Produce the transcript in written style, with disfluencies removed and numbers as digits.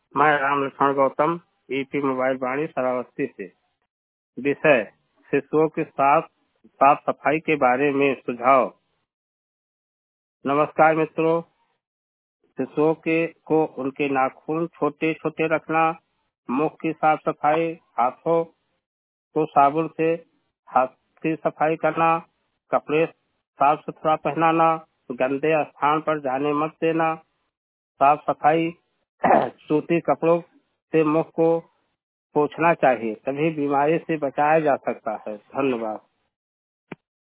मैं राम लक्ष्मण गौतम ईपी मोबाइल वाणी श्रावस्ती से। विषय शिशुओं के साथ साफ सफाई के बारे में सुझाव। नमस्कार मित्रों, शिशुओं के को उनके नाखून छोटे छोटे रखना, मुख की साफ सफाई, हाथों को साबुन से हाथ की सफाई करना, कपड़े साफ सुथरा पहनाना, गंदे स्थान पर जाने मत देना, साफ सफाई सूती कपड़ों से मुख को पोंछना चाहिए, तभी बीमारी से बचाया जा सकता है। धन्यवाद।